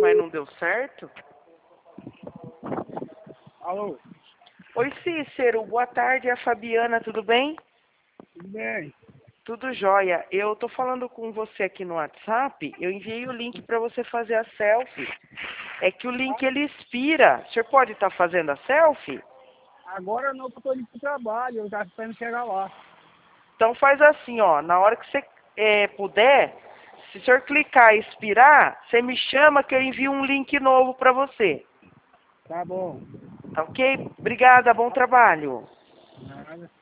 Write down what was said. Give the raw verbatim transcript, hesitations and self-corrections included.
mas não deu certo. Alô, Oi, Cícero, boa tarde, é a Fabiana, tudo bem? tudo bem? Tudo jóia. Eu tô falando com você aqui no WhatsApp, eu enviei o link para você fazer a selfie. É que o link ele expira. O senhor pode estar fazendo a selfie? Agora não, porque eu tô indo pro trabalho, eu tava esperando chegar lá. Então faz assim, ó, na hora que você é, puder, se o senhor clicar e expirar, você me chama que eu envio um link novo para você. Tá bom. Tá ok? Obrigada, bom trabalho. Nada.